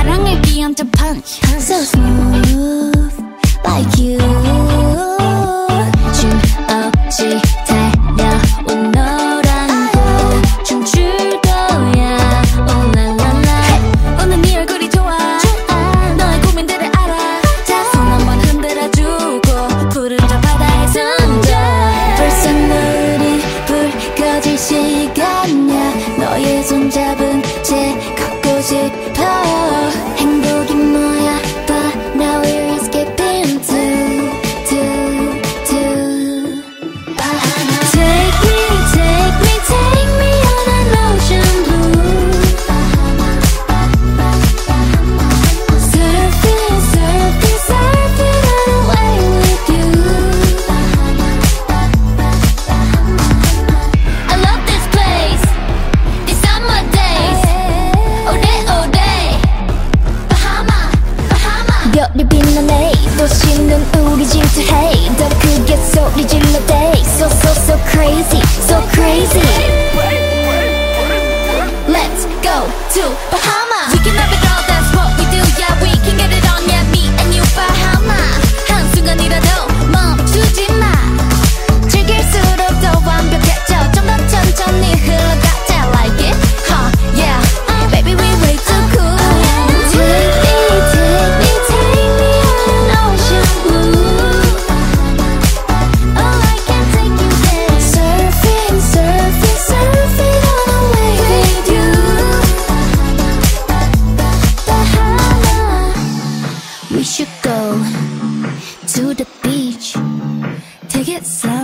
사랑을 끼얹어 punch. So smooth like you. 춤 없이 달려온 너랑 또 춤출 거야. Oh la la la. 오늘 네 얼굴이 좋아. 너의 고민들을 알아. 손 한번 흔들어주고 푸른 저 바다에 손잡. 벌써 물이 불 꺼질 시간이야. 너의 손잡은 채 걷고 싶어. 행복이 뭐야? But now we're escaping to Bahama. Take me on an ocean blue. Surfing on a wave with you. I love this place. These summer days. All day. Bahama. 별이 빛나네. 도시는 우리 질투해. 더 크게 소리 질러 대. So crazy, so crazy. Let's go to Bahama. We can have it all, that's what we do. Yeah, we can get it on. Yeah, me and you, Bahama. 한순간이라도 멈추지 마. 즐길수록 더 완벽해져. 좀 더 천천히 흘러가자. Like it, huh? Yeah, baby, we way too cool. Take me on an ocean blue. Oh, I can take you there. Surfing on a wave with you. Bahama. We should go to the beach. Take it slow.